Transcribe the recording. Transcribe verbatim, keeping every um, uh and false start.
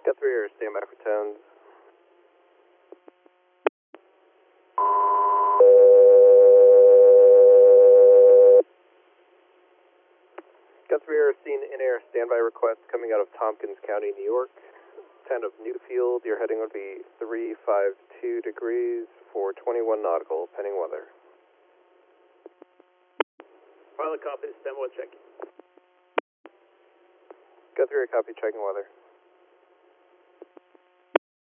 Guthrie Air, stand by for tones. Guthrie Air, seen in air standby request coming out of Tompkins County, New York. ten of Newfield, your heading would be three five two degrees for twenty-one nautical, pending weather. Pilot copy, stand by checking. Guthrie Air, copy, checking weather.